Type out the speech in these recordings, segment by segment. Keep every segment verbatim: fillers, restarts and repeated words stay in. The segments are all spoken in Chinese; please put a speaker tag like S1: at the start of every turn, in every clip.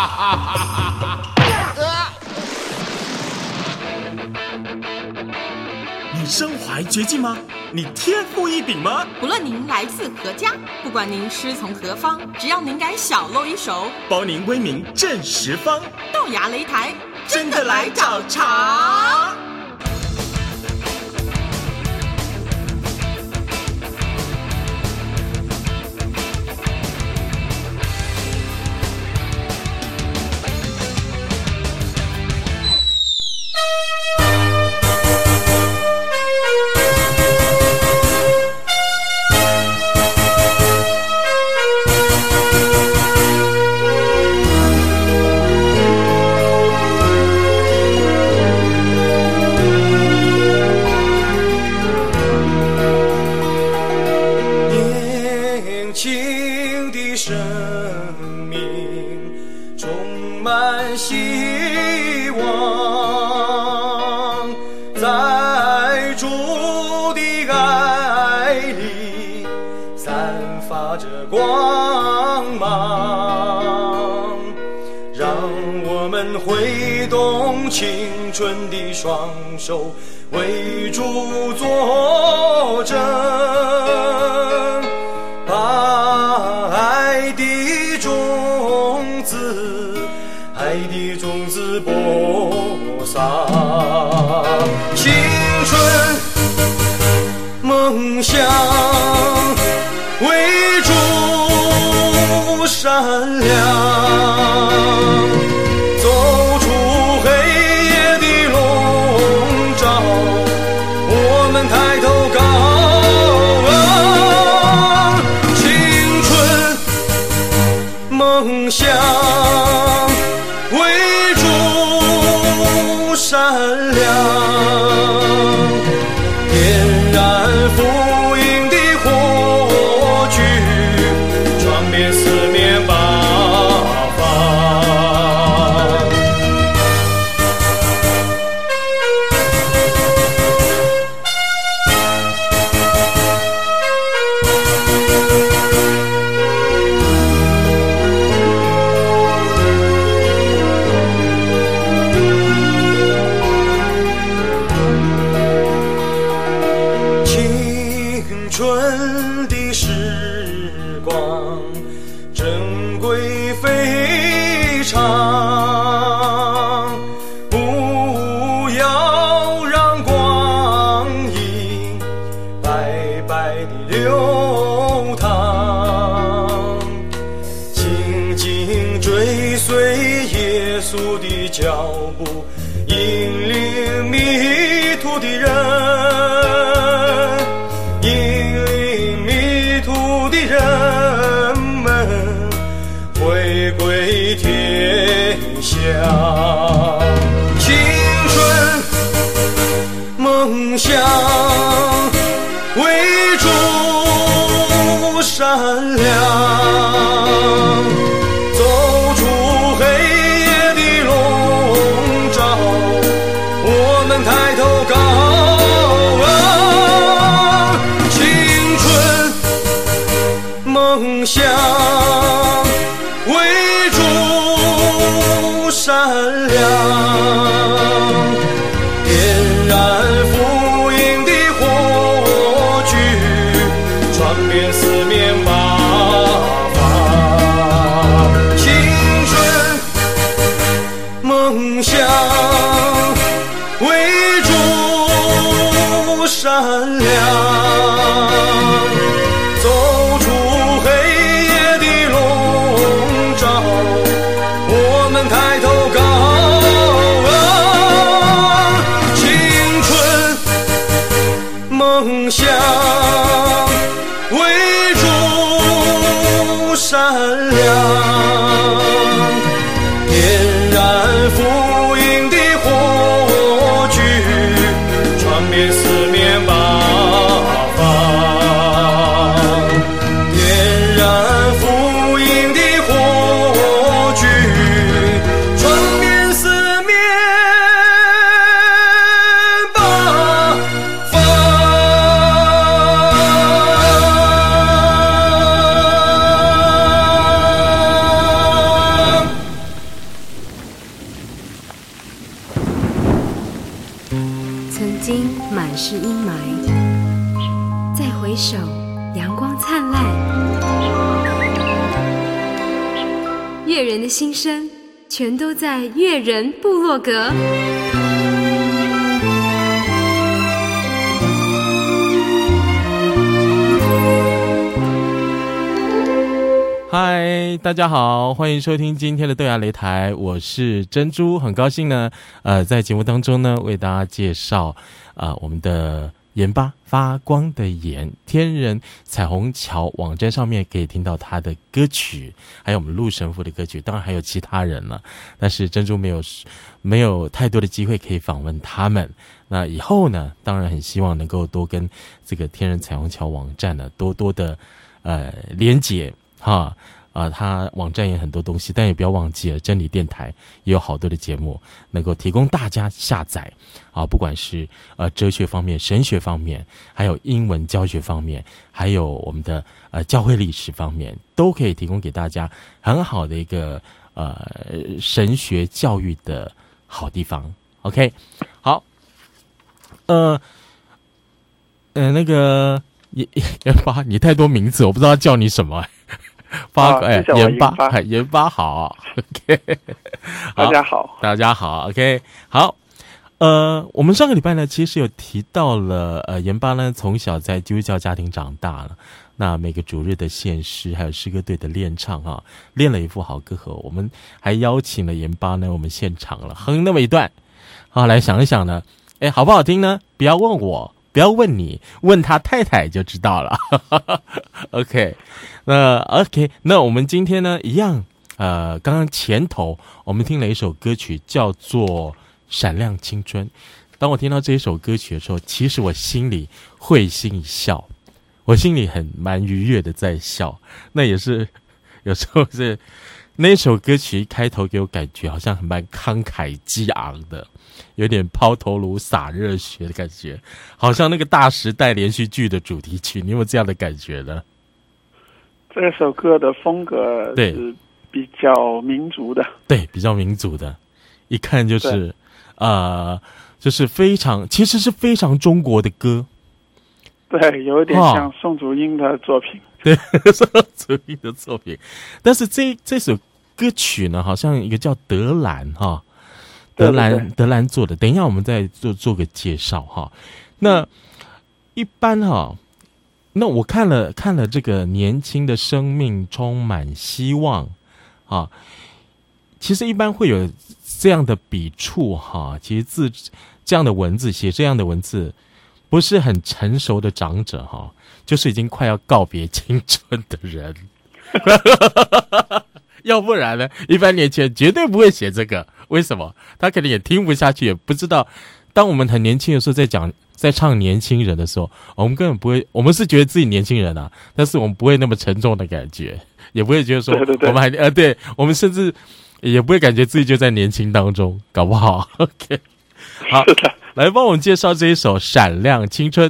S1: 你身怀绝技吗？你天赋异禀吗？
S2: 不论您来自何家，不管您师从何方，只要您敢小露一手，
S1: 包您威名震十方。
S2: 豆芽擂台，
S1: 真的来找茬！
S3: 希望在主的爱里散发着光芒，让我们挥动青春的双手，为主作证，把爱的种子爱的种子播撒，青春梦想为主闪亮，走出黑夜的笼罩，我们抬头高昂，青春梦想闪亮，点燃福音的火炬，传遍四面八方。春的时光珍贵非常，不要让光阴白白地流淌，紧紧追随耶稣的脚步，引领迷途的人，人们回归天下，青春梦想为主闪亮，走出黑夜的笼罩，我们抬头高梦想为主闪亮，点燃福音的火炬，传遍四面八方，青春梦想为主闪亮，走出黑夜的笼罩，我们抬头高昂，青春梦想为主闪亮，点燃福音的火炬，传遍四面八方。
S4: 是阴霾。再回首，阳光灿烂。悦人的心声，全都在悦人部落格。
S5: 嗨，大家好，欢迎收听今天的豆芽擂台，我是珍珠，很高兴呢，呃，在节目当中呢，为大家介绍呃我们的盐巴发光的盐天人彩虹桥网站上面可以听到他的歌曲，还有我们陆神父的歌曲，当然还有其他人了，但是珍珠没有没有太多的机会可以访问他们。那以后呢，当然很希望能够多跟这个天人彩虹桥网站呢多多的呃连结。哈啊，它网站也很多东西，但也不要忘记了，真理电台也有好多的节目能够提供大家下载啊，不管是呃哲学方面、神学方面，还有英文教学方面，还有我们的呃教会历史方面，都可以提供给大家很好的一个呃神学教育的好地方。OK， 好，呃呃那个盐盐巴，你太多名字，我不知道叫你什么。发哎，盐巴，哎，盐巴好 ，OK，
S6: 大家好，
S5: 大家好 ，OK， 好，呃，我们上个礼拜呢，其实有提到了，呃，盐巴呢从小在基督教家庭长大了，那每个主日的献诗，还有诗歌队的练唱哈，练了一副好歌喉，我们还邀请了盐巴呢，我们现场了哼那么一段，好，来想一想呢，哎，好不好听呢？不要问我。不要问你，问他太太就知道了。OK， 那 OK， 那我们今天呢，一样，呃，刚刚前头我们听了一首歌曲，叫做《闪亮青春》。当我听到这一首歌曲的时候，其实我心里会心一笑，我心里很蛮愉悦的在笑。那也是有时候是那首歌曲一开头给我感觉好像很蛮慷慨激昂的。有点抛头颅洒热血的感觉，好像那个大时代连续剧的主题曲，你有没有这样的感觉呢？
S6: 这首歌的风格是比较民族的，
S5: 对，比较民族的，一看就是呃，就是非常，其实是非常中国的歌，
S6: 对，有点像宋祖英的作品，
S5: 对，宋祖英的作品，但是这这首歌曲呢，好像一个叫德兰哈。德兰
S6: 对对对
S5: 德兰做的，等一下我们再做做个介绍哈。那一般哈，那我看了看了这个年轻的生命充满希望啊，其实一般会有这样的笔触哈。其实字这样的文字写这样的文字，不是很成熟的长者哈，就是已经快要告别青春的人。要不然呢，一般年轻人绝对不会写这个。为什么？他可能也听不下去，也不知道。当我们很年轻的时候，在讲在唱年轻人的时候，我们根本不会，我们是觉得自己年轻人啊，但是我们不会那么沉重的感觉，也不会觉得说我们还呃，对我们甚至也不会感觉自己就在年轻当中，搞不好。OK， 好，来帮我们介绍这一首《闪亮青春》。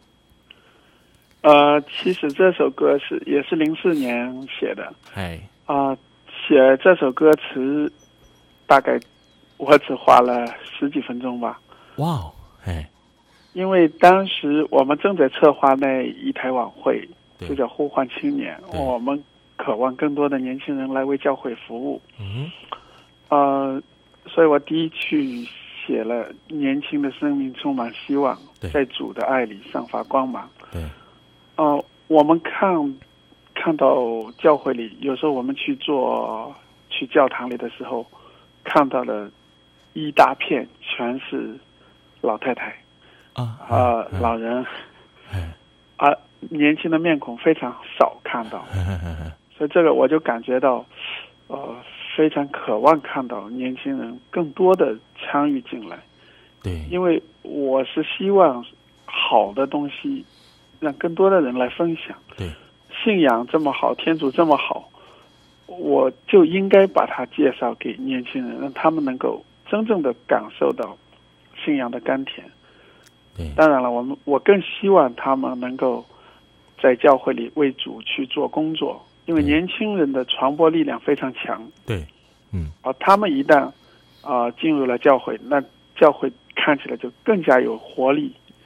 S6: 呃，其实这首歌是也是零四年写的，
S5: 哎，
S6: 啊、呃，写这首歌词大概我只花了十几分钟吧。
S5: 哇哦，哎，
S6: 因为当时我们正在策划那一台晚会，就叫呼唤青年，我们渴望更多的年轻人来为教会服务。
S5: 嗯，
S6: 呃，所以我第一句写了年轻的生命充满希望，在主的爱里散发光芒。
S5: 对。
S6: 呃，我们看看到教会里，有时候我们去做去教堂里的时候，看到了一大片全是老太太
S5: 啊，
S6: 呃，啊老人，啊，年轻的面孔非常少看到，所以这个我就感觉到，呃，非常渴望看到年轻人更多的参与进来。
S5: 对，
S6: 因为我是希望好的东西让更多的人来分享。
S5: 对，
S6: 信仰这么好，天主这么好，我就应该把它介绍给年轻人，让他们能够真正的感受到信仰的甘甜。
S5: 对，
S6: 当然了，我们我更希望他们能够在教会里为主去做工作，因为年轻人的传播力量非常强。
S5: 对，嗯，
S6: 啊，他们一旦啊、呃、进入了教会，那教会看起来就更加有活力。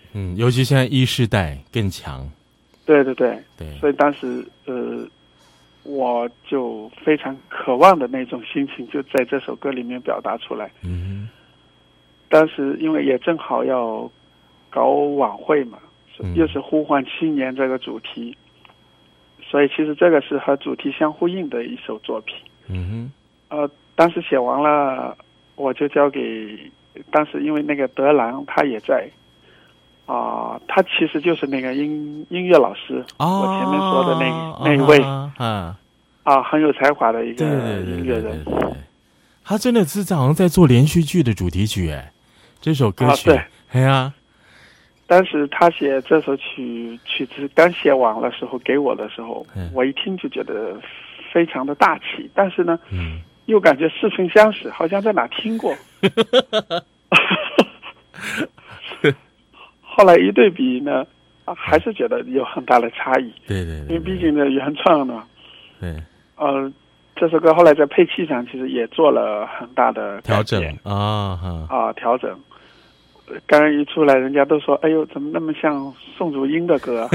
S5: 嗯，尤其现在一世代更强。
S6: 对对对
S5: 对，
S6: 所以当时呃，我就非常渴望的那种心情，就在这首歌里面表达出来。
S5: 嗯，
S6: 当时因为也正好要搞晚会嘛，
S5: 嗯
S6: 又是呼唤青年这个主题，所以其实这个是和主题相呼应的一首作品。
S5: 嗯
S6: 哼，呃，当时写完了，我就交给当时因为那个德郎他也在。啊、呃，他其实就是那个音音乐老师，哦、我前面说的那
S5: 哦、
S6: 那一位，
S5: 啊、哦，
S6: 啊，很有才华的一个音乐人。
S5: 对对对对对，他真的是好像在做连续剧的主题曲，哎，这首歌曲，
S6: 啊、
S5: 对，哎呀，
S6: 当时他写这首曲曲子刚写完的时候，给我的时候，嗯、我一听就觉得非常的大气，但是呢，嗯，又感觉似曾相识，好像在哪听过。后来一对比呢，啊，还是觉得有很大的差异。
S5: 对对对，
S6: 因为毕竟呢，原创呢，
S5: 对，
S6: 呃，这首歌后来在配器上其实也做了很大的
S5: 调整啊
S6: 啊调整。刚刚一出来，人家都说：“哎呦，怎么那么像宋祖英的歌？”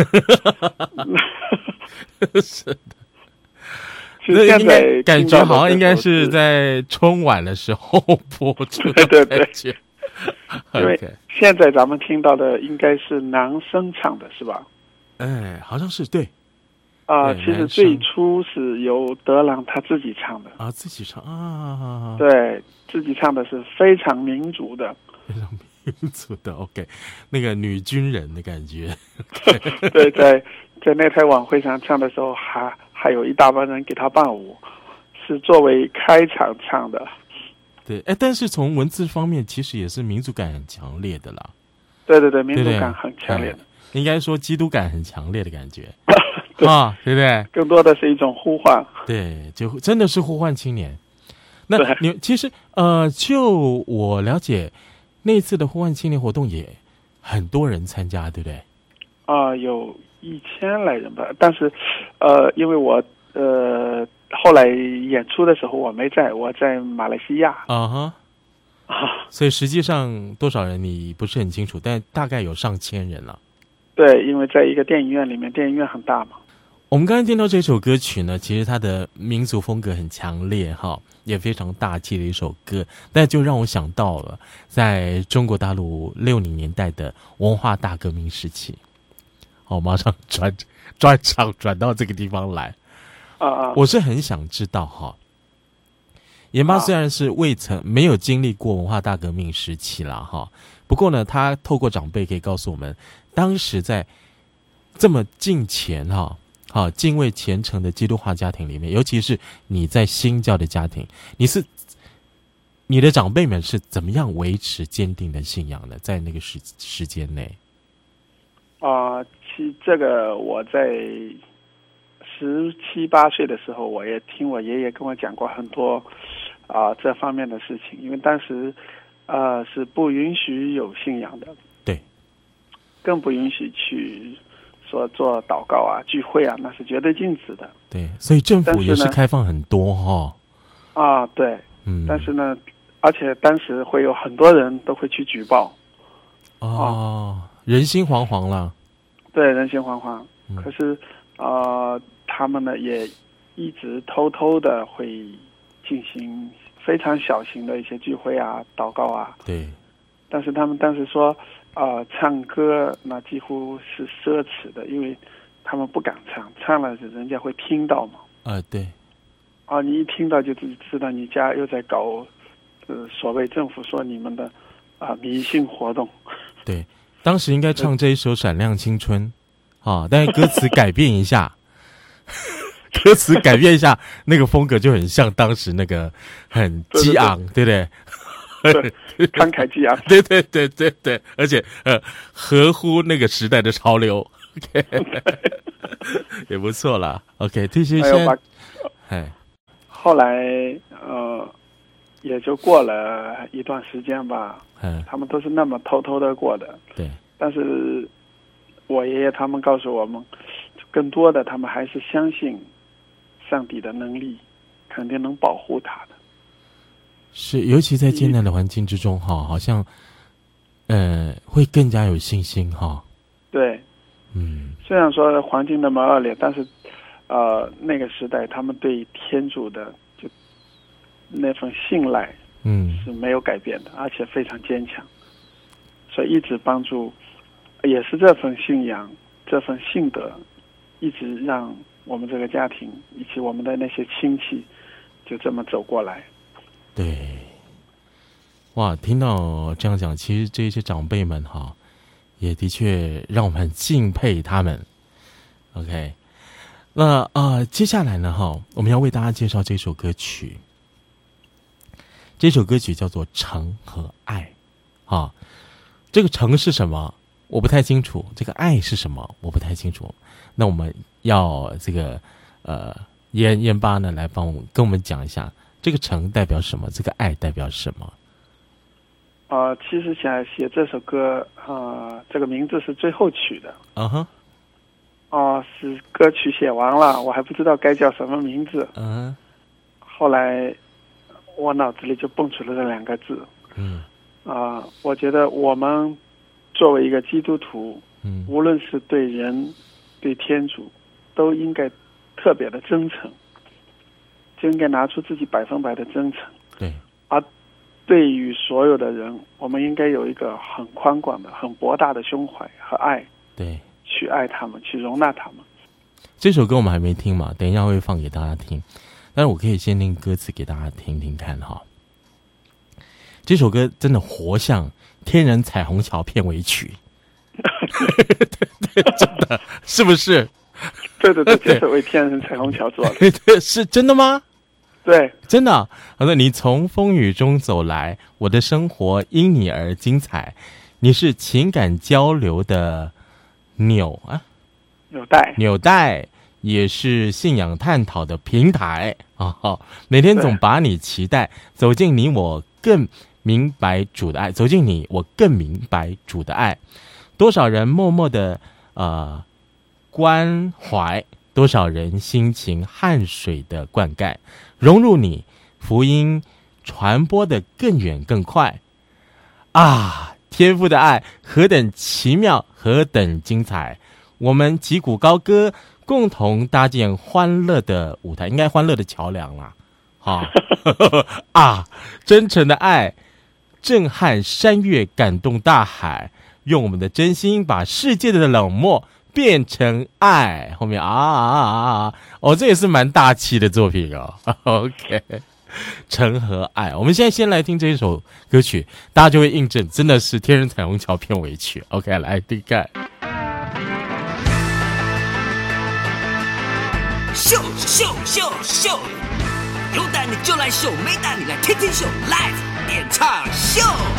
S5: 是的。
S6: 其实现在
S5: 感觉好像应该是在春晚的时候播出的，
S6: 对对对。因为
S5: okay.
S6: 现在咱们听到的应该是男生唱的，是吧？
S5: 哎，好像是对。
S6: 啊、呃，其实最初是由德郎他自己唱的
S5: 啊，自己唱啊，
S6: 对，自己唱的是非常民族的，
S5: 非常民族的 ，OK， 那个女军人的感觉。
S6: 对，在在那台晚会上唱的时候，还还有一大帮人给他伴舞，是作为开场唱的。
S5: 对，哎，但是从文字方面，其实也是民族感很强烈的啦。
S6: 对对对，民族感很强烈的，
S5: 应该说基督感很强烈的感觉啊，对不对？
S6: 更多的是一种呼唤。
S5: 对，就真的是呼唤青年。那你其实呃，就我了解，那次的呼唤青年活动也很多人参加，对不对？
S6: 啊、呃，有一千来人吧，但是呃，因为我呃。后来演出的时候我没在，我在马来西亚
S5: 啊哈，啊，所以实际上多少人你不是很清楚，但大概有上千人了。
S6: 对，因为在一个电影院里面，电影院很大嘛。
S5: 我们刚刚听到这首歌曲呢，其实它的民族风格很强烈哈，也非常大气的一首歌，但就让我想到了在中国大陆六零年代的文化大革命时期。好，马上转转场转到这个地方来。
S6: 啊啊！
S5: 我是很想知道哈，盐巴虽然是未曾没有经历过文化大革命时期啦哈，不过呢，他透过长辈可以告诉我们，当时在这么敬虔哈、好敬畏虔诚的基督化家庭里面，尤其是你在新教的家庭，你是你的长辈们是怎么样维持坚定的信仰的？在那个时时间内，
S6: 啊、呃，其这个我在十七八岁的时候，我也听我爷爷跟我讲过很多啊、呃、这方面的事情，因为当时呃是不允许有信仰的，
S5: 对，
S6: 更不允许去说做祷告啊、聚会啊，那是绝对禁止的。
S5: 对，所以政府也是开放很多哈。
S6: 啊，对，
S5: 嗯，
S6: 但是呢，而且当时会有很多人都会去举报。
S5: 哦，啊、人心惶惶了。
S6: 对，人心惶惶。
S5: 嗯、
S6: 可是呃。他们呢也一直偷偷的会进行非常小型的一些聚会啊、祷告啊。
S5: 对。
S6: 但是他们当时说，呃，唱歌那几乎是奢侈的，因为他们不敢唱，唱了人家会听到嘛。
S5: 啊、呃，对。
S6: 啊，你一听到就知道你家又在搞，呃，所谓政府说你们的啊、呃、迷信活动。
S5: 对，当时应该唱这一首《闪亮青春》啊，但是歌词改变一下。歌词改变一下，那个风格就很像当时那个很激昂，对不对？
S6: 对，慷慨激昂，
S5: 对对对对对，而且呃，合乎那个时代的潮流 ，OK， 也不错啦。OK， 这些先，哎，
S6: 后来呃，也就过了一段时间吧，
S5: 嗯，
S6: 他们都是那么偷偷的过的，
S5: 对。
S6: 但是我爷爷他们告诉我们，更多的他们还是相信上帝的能力，肯定能保护他的。
S5: 是，尤其在艰难的环境之中哈，好像呃，会更加有信心哈。
S6: 对，
S5: 嗯，
S6: 虽然说环境那么恶劣，但是，呃，那个时代他们对天主的就那份信赖，
S5: 嗯，
S6: 是没有改变的，而且非常坚强，所以一直帮助，也是这份信仰、这份信德，一直让我们这个家庭以及我们的那些亲戚就这么走过来。
S5: 对。哇，听到这样讲，其实这些长辈们哈，也的确让我们很敬佩他们。OK， 那呃，接下来呢哈，我们要为大家介绍这首歌曲。这首歌曲叫做《诚和爱》啊，这个诚是什么？我不太清楚。这个爱是什么？我不太清楚。那我们要这个呃燕燕爸呢来帮我们跟我们讲一下，这个诚代表什么？这个爱代表什么？
S6: 呃，其实想写这首歌，呃，这个名字是最后取的。
S5: 嗯哼。
S6: 哦，是歌曲写完了，我还不知道该叫什么名字。
S5: 嗯、uh-huh.
S6: 后来我脑子里就蹦出了这两个字。
S5: 嗯。
S6: 啊、呃，我觉得我们作为一个基督徒，
S5: 嗯，
S6: 无论是对人、对天主，都应该特别的真诚，就应该拿出自己百分百的真诚。
S5: 对。
S6: 而对于所有的人，我们应该有一个很宽广的、很博大的胸怀和爱，
S5: 对，
S6: 去爱他们，去容纳他们。
S5: 这首歌我们还没听嘛，等一下会放给大家听，但是我可以先念歌词给大家听听看哈。这首歌真的活像《天人彩虹桥》片尾曲，对对，真的是不是？
S6: 对对对，这是为《天人彩虹桥》做的。
S5: 对对，是真的吗？
S6: 对，
S5: 真的、啊。他说：“你从风雨中走来，我的生活因你而精彩。你是情感交流的纽啊，
S6: 纽带，
S5: 纽带，也是信仰探讨的平台啊！哦、每天总把你期待，走进你，我更明白主的爱。走进你，我更明白主的爱。多少人默默的呃关怀。”多少人辛勤汗水的灌溉，融入你，福音传播的更远更快啊！天父的爱何等奇妙，何等精彩！我们击鼓高歌，共同搭建欢乐的舞台，应该欢乐的桥梁啦。好、哦、啊，真诚的爱震撼山岳，感动大海，用我们的真心把世界的冷漠变成爱，后面啊啊啊啊！哦，这也是蛮大气的作品哦。OK， 诚和爱，我们现在先来听这一首歌曲，大家就会印证，真的是《天人彩虹桥》片尾曲。OK， 来听看。
S7: 秀秀秀秀，有胆你就来秀，没胆你来天天秀 ，Live 演唱秀。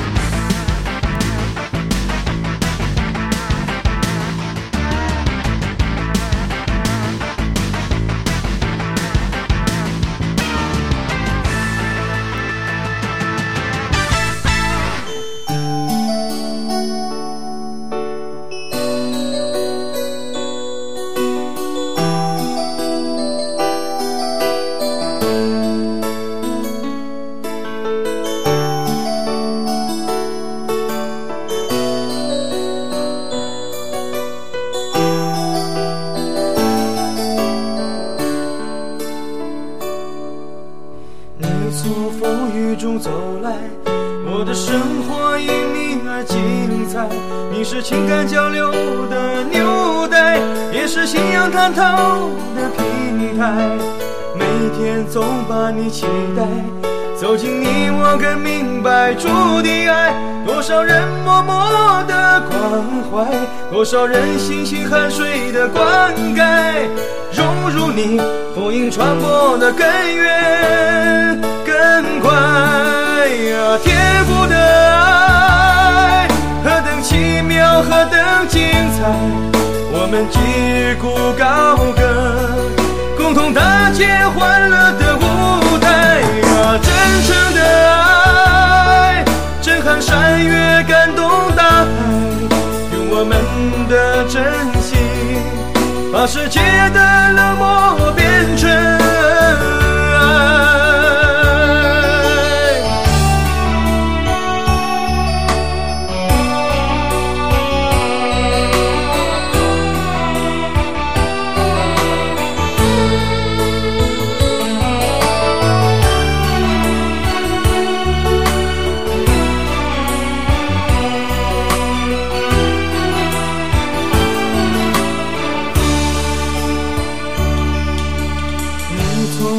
S3: 情感交流的纽带，也是信仰探讨的平台。每天总把你期待，走进你我更明白主的爱。多少人默默的关怀，多少人辛勤汗水的灌溉，融入你福音传播的更远更快啊！天父的爱何等奇妙，何等精彩，我们击鼓高歌，共同搭建欢乐的舞台啊！真诚的爱震撼山岳，感动大海，用我们的真心把世界的冷漠变成爱。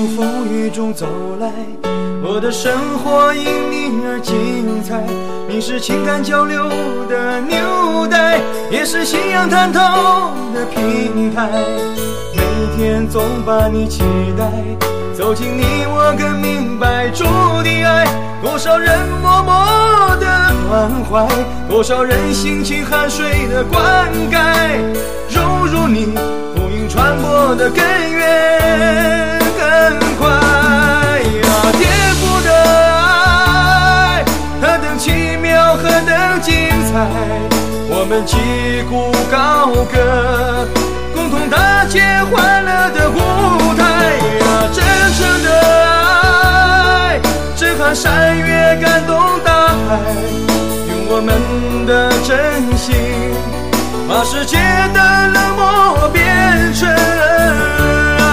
S3: 风雨中走来，我的生活因你而精彩。你是情感交流的纽带，也是信仰探讨的平台。每天总把你期待，走进你我更明白主的爱。多少人默默的关怀，多少人辛勤汗水的灌溉，融入你福音传播的根源更快啊！天父的爱何等奇妙，何等精彩，我们击鼓高歌，共同搭建欢乐的舞台啊！真诚的爱震撼山岳，感动大海，用我们的真心把世界的冷漠变成爱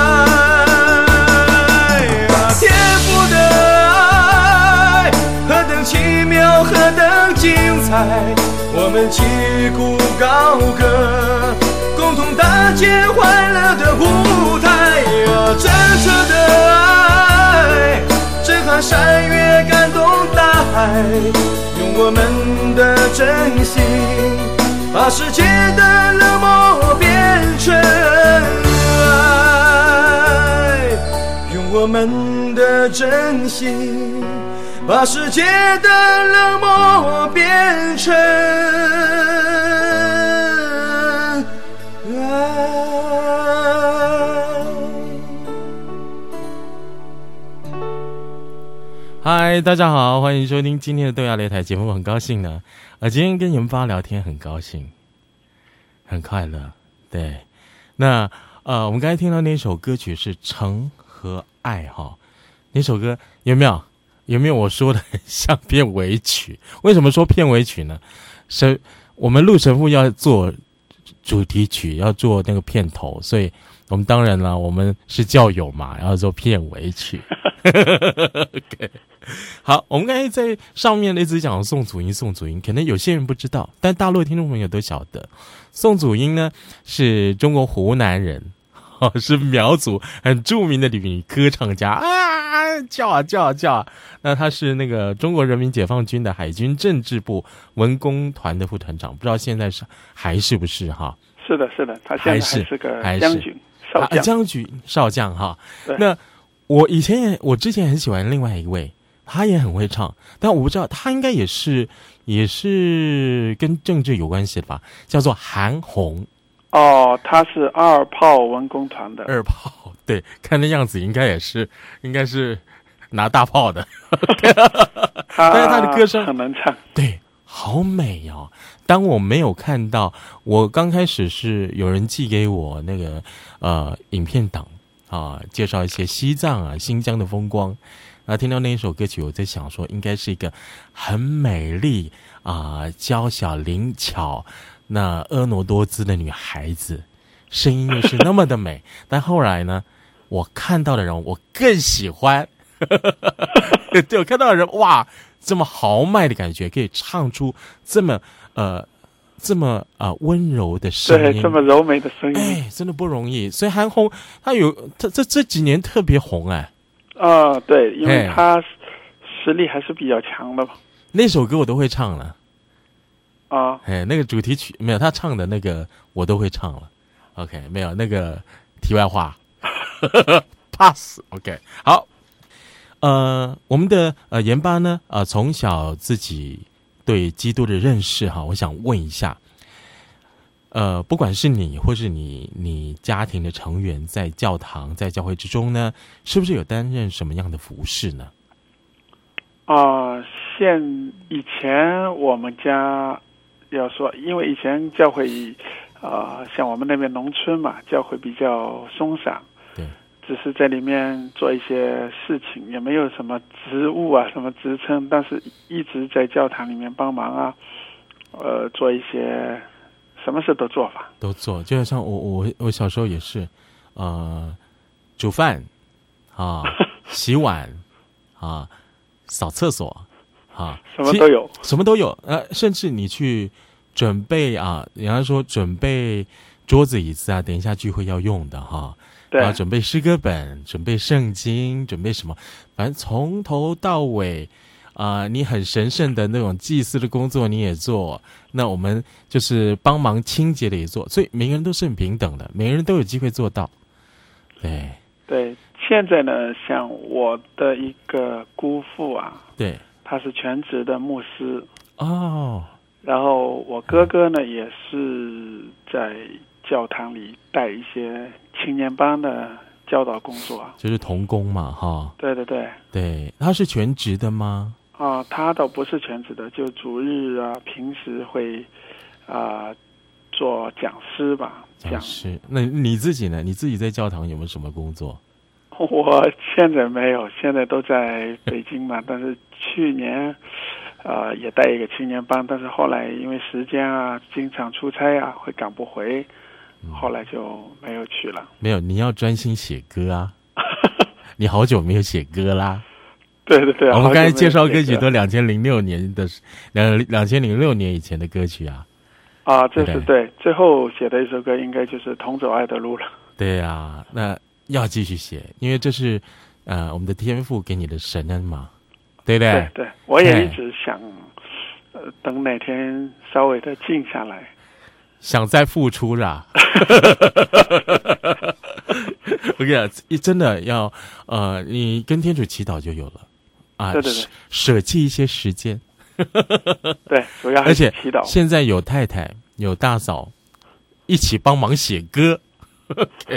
S3: 啊！天父的爱何等奇妙，何等精彩，我们击鼓高歌，共同搭建欢乐的舞台啊！真诚的爱震撼山岳，感动大海，用我们的真心把世界的冷漠变成爱，用我们的真心把世界的冷漠变成爱。
S5: 嗨，大家好，欢迎收听今天的豆芽擂台节目，很高兴呢，呃，今天跟研发聊天很高兴，很快乐，对，那呃，我们刚才听到那首歌曲是《诚和爱》哈，那首歌有没有有没有我说的很像片尾曲？为什么说片尾曲呢？神，我们陆神父要做主题曲，要做那个片头，所以我们当然了，我们是教友嘛，要做片尾曲。okay. 好，我们刚才在上面一直讲宋祖英，宋祖英可能有些人不知道，但大陆的听众朋友都晓得，宋祖英呢是中国湖南人，哦，是苗族很著名的女歌唱家啊，叫啊叫啊叫啊。那她是那个中国人民解放军的海军政治部文工团的副团长，不知道现在是还是不是哈？
S6: 是的，是的，他现在还是个将军少将，
S5: 啊，将军少将哈。那我以前也，我之前很喜欢另外一位，他也很会唱，但我不知道他应该也是也是跟政治有关系的吧，叫做韩红。
S6: 哦，他是二炮文工团的。
S5: 二炮，对，看那样子应该也是，应该是拿大炮的。但是他的歌声
S6: 很能唱，
S5: 对，好美哦。当我没有看到，我刚开始是有人寄给我那个呃影片档。啊，介绍一些西藏啊、新疆的风光。那听到那一首歌曲，我在想说，应该是一个很美丽啊、娇小灵巧、那婀娜多姿的女孩子，声音又是那么的美。但后来呢，我看到的人，我更喜欢。对，我看到的人，哇，这么豪迈的感觉，可以唱出这么呃。这么啊、呃、温柔的声音，
S6: 对，这么柔美的声音，
S5: 哎，真的不容易。所以韩红她有，她这这几年特别红哎。
S6: 啊、呃，对，因为她实力还是比较强的嘛。
S5: 那首歌我都会唱了。
S6: 啊，
S5: 哎，那个主题曲没有，她唱的那个我都会唱了。OK， 没有那个题外话，pass。OK， 好。呃，我们的呃研巴呢，呃，从小自己对基督的认识哈，我想问一下，呃，不管是你或是你你家庭的成员，在教堂在教会之中呢，是不是有担任什么样的服事呢？
S6: 啊、呃，现以前我们家要说，因为以前教会啊、呃，像我们那边农村嘛，教会比较松散，
S5: 对，
S6: 只是在里面做一些事情，也没有什么职务啊，什么职称，但是一直在教堂里面帮忙啊，呃，做一些什么事都做法，
S5: 都做，就像我我我小时候也是，呃，煮饭啊，洗碗啊，扫厕所啊，
S6: 什么都有，
S5: 什么都有，呃，甚至你去准备啊，人家说准备桌子椅子啊，等一下聚会要用的哈。
S6: 对
S5: 啊，准备诗歌本，准备圣经，准备什么，反正从头到尾啊、呃，你很神圣的那种祭祀的工作你也做，那我们就是帮忙清洁的也做，所以每个人都是很平等的，每个人都有机会做到。对
S6: 对，现在呢，像我的一个姑父啊，
S5: 对，
S6: 他是全职的牧师
S5: 哦，
S6: 然后我哥哥呢、嗯、也是在教堂里带一些青年班的教导工作，
S5: 就是同工嘛，哈。
S6: 对对对
S5: 对，他是全职的吗？
S6: 啊，他倒不是全职的，就主日啊，平时会啊做讲师吧。
S5: 讲师，那你自己呢？你自己在教堂有没有什么工作？
S6: 我现在没有，现在都在北京嘛。但是去年，呃，也带一个青年班，但是后来因为时间啊，经常出差啊，会赶不回，后来就没有去了。
S5: 没有，你要专心写歌啊！你好久没有写歌啦。
S6: 对对对，
S5: 我们刚才介绍歌曲都两千零六年的两两千零六年以前的歌曲啊。
S6: 啊，这是 对, 对，最后写的一首歌应该就是《同走爱的路》了。
S5: 对啊，那要继续写，因为这是呃我们的天父给你的神恩嘛，对不对？
S6: 对对，我也一直想，呃，等哪天稍微的静下来，
S5: 想再付出啦。我跟你讲，真的要呃，你跟天主祈祷就有了啊，
S6: 对对对，
S5: 舍弃一些时间。
S6: 对，主要还是祈祷。
S5: 而且现在有太太有大嫂一起帮忙写歌。OK，,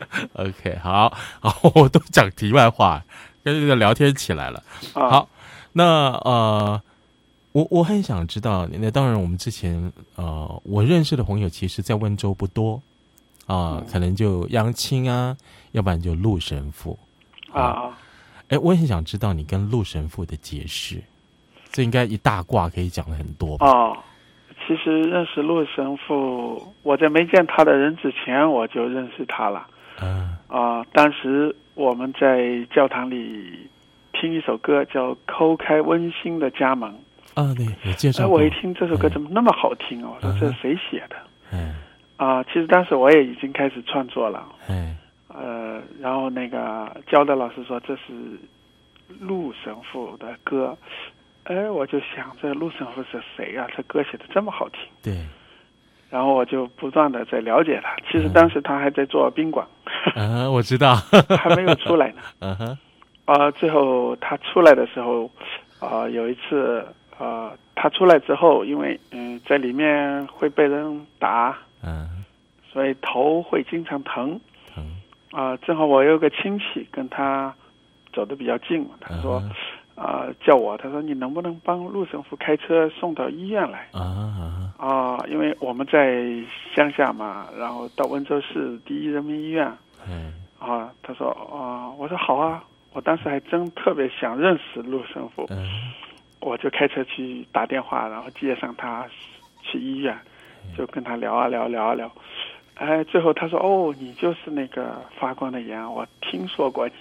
S5: okay 好好，我都讲题外话，跟这个聊天起来了。
S6: 啊、
S5: 好，那呃，我我很想知道，那当然我们之前呃，我认识的朋友其实在温州不多啊、呃嗯，可能就杨青啊，要不然就陆神父
S6: 啊。
S5: 哎，我很想知道你跟陆神父的结识。这应该一大卦可以讲的很多吧？
S6: 哦，其实认识陆神父，我在没见他的人之前，我就认识他了。
S5: 嗯
S6: 啊、呃，当时我们在教堂里听一首歌，叫《抠开温馨的家门》。
S5: 啊，对，有介绍过。
S6: 我一听这首歌怎么那么好听哦？
S5: 嗯、
S6: 我说这是谁写的？
S5: 嗯
S6: 啊、呃，其实当时我也已经开始创作了。
S5: 嗯
S6: 呃，然后那个教的老师说这是陆神父的歌。哎，我就想这陆神父是谁啊？这歌写的这么好听。
S5: 对。
S6: 然后我就不断的在了解他。其实当时他还在做宾馆。
S5: 啊，我知道。
S6: 还没有出来呢。
S5: 嗯哼。
S6: 啊，最后他出来的时候，啊、呃，有一次，呃，他出来之后，因为嗯、呃，在里面会被人打，
S5: 嗯，
S6: 所以头会经常疼。
S5: 疼。
S6: 啊、呃，正好我有个亲戚跟他走得比较近嘛，他说。
S5: 嗯
S6: 啊、呃，叫我，他说你能不能帮陆神父开车送到医院来？
S5: 啊
S6: 啊、呃，因为我们在乡下嘛，然后到温州市第一人民医院。
S5: 嗯。
S6: 啊，他说啊、呃，我说好啊，我当时还真特别想认识陆神父。
S5: 嗯。
S6: 我就开车去打电话，然后接上他去医院，就跟他聊啊聊聊啊聊。哎，最后他说哦，你就是那个发光的盐，我听说过你。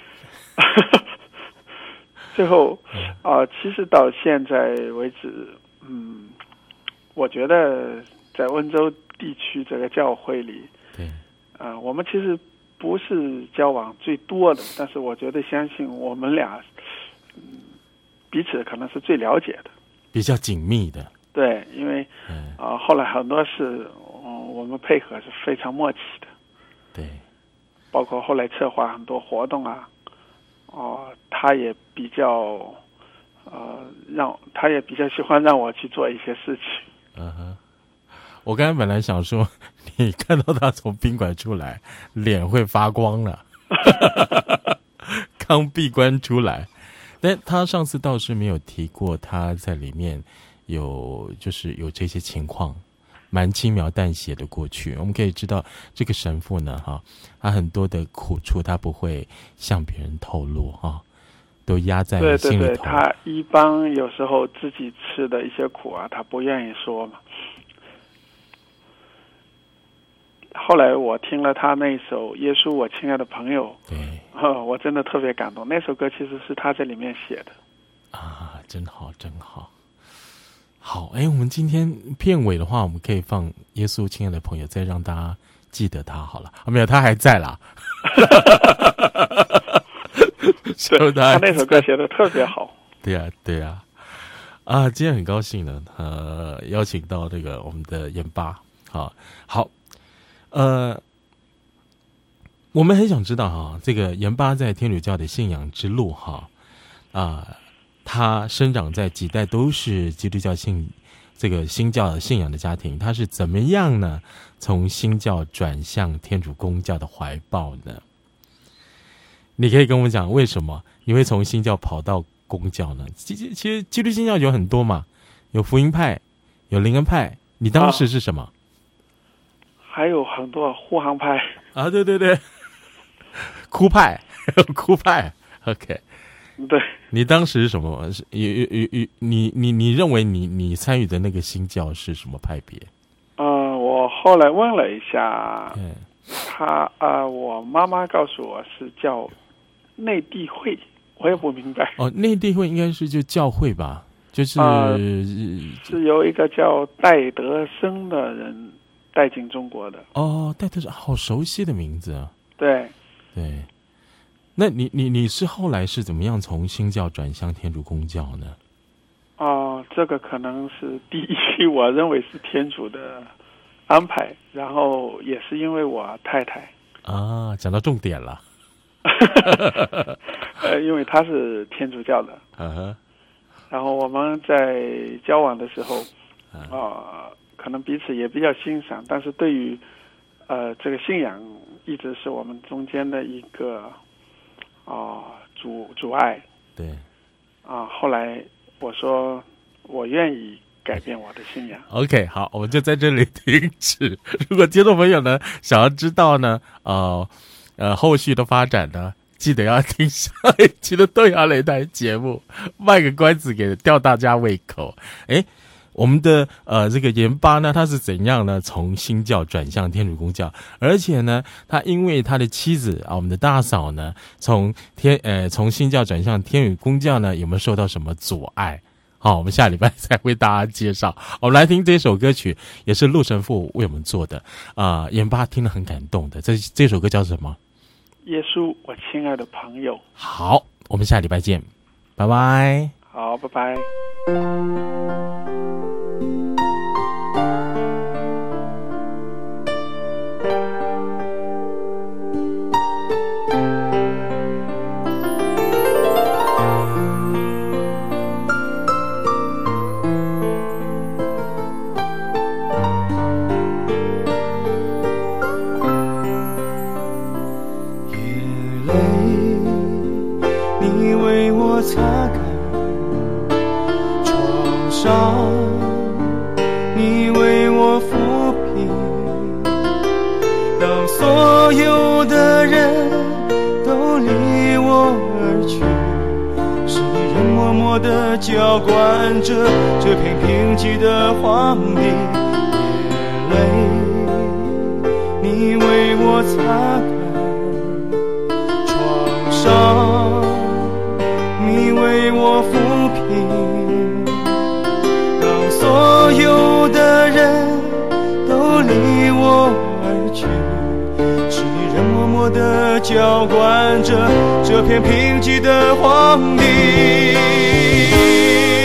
S6: 最后，啊、呃，其实到现在为止，嗯，我觉得在温州地区这个教会里，
S5: 对，
S6: 啊、呃，我们其实不是交往最多的，但是我觉得相信我们俩，嗯，彼此可能是最了解的，
S5: 比较紧密的。
S6: 对，因为，
S5: 嗯，
S6: 啊、呃，后来很多事，嗯，我们配合是非常默契的。
S5: 对，
S6: 包括后来策划很多活动啊。哦，他也比较，呃，让他也比较喜欢让我去做一些事情。
S5: 嗯哼，我刚才本来想说，你看到他从宾馆出来，脸会发光了，刚闭关出来，但他上次倒是没有提过他在里面有就是有这些情况。蛮轻描淡写的过去，我们可以知道这个神父呢，哈，他很多的苦处他不会向别人透露，哈，都压在心里头。
S6: 对对对，他一般有时候自己吃的一些苦啊，他不愿意说嘛。后来我听了他那首《耶稣，我亲爱的朋友》，
S5: 对，
S6: 哦，我真的特别感动。那首歌其实是他在里面写的。
S5: 啊，真好，真好。好，哎，我们今天片尾的话，我们可以放《耶稣，亲爱的朋友》，再让大家记得他好了。啊，没有，他还在啦。
S6: 对，他那首歌写的特别好。
S5: 对呀、啊，对呀、啊，啊，今天很高兴呢，呃，邀请到这个我们的盐巴，好，好，呃，我们很想知道哈，这个盐巴在天主教的信仰之路哈，啊，他生长在几代都是基督教信这个新教信仰的家庭，他是怎么样呢？从新教转向天主公教的怀抱呢？你可以跟我们讲为什么你会从新教跑到公教呢？其实其实基督新教有很多嘛，有福音派，有灵恩派，你当时是什么？啊、
S6: 还有很多护航派
S5: 啊，对对对，哭派，哭派 ，OK，
S6: 对，
S5: 你当时是什么？有有有有，你你你认为你你参与的那个新教是什么派别？
S6: 呃，我后来问了一下，
S5: 嗯，
S6: 他呃，我妈妈告诉我是叫内地会，我也不明白。
S5: 哦，内地会应该是就教会吧，就是、
S6: 呃、是由一个叫戴德生的人带进中国的。
S5: 哦，戴德生，好熟悉的名字啊。
S6: 对
S5: 对，那你你你是后来是怎么样从新教转向天主公教呢？
S6: 哦，这个可能是第一，我认为是天主的安排，然后也是因为我太太
S5: 啊，讲到重点了。
S6: 呃，因为他是天主教的，
S5: uh-huh.
S6: 然后我们在交往的时候，啊、呃，可能彼此也比较欣赏，但是对于呃这个信仰一直是我们中间的一个啊、呃、阻阻碍。
S5: 对。
S6: 啊、呃，后来我说我愿意改变我的信仰。
S5: OK， 好，我们就在这里停止。如果听众朋友呢想要知道呢，呃呃后续的发展呢，记得要听下一期的豆芽擂台节目，卖个关子给吊大家胃口。诶，我们的呃这个盐巴呢，他是怎样呢从新教转向天主公教，而且呢他因为他的妻子啊，我们的大嫂呢从天呃从新教转向天主公教呢，有没有受到什么阻碍？好，我们下礼拜再为大家介绍。我们来听这首歌曲，也是陆神父为我们做的啊，盐巴听了很感动的。这这首歌叫什么？
S6: 耶稣，我亲爱的朋友。
S5: 好，我们下礼拜见，拜拜。
S6: 好，拜拜。
S3: 擦干创伤，你为我抚平。当所有的人都离我而去，是你人默默地浇灌着这片贫瘠的荒地。眼泪，你为我擦干创伤，你为我抚平。当所有的人都离我而去，是你人默默地浇灌着这片贫瘠的荒地。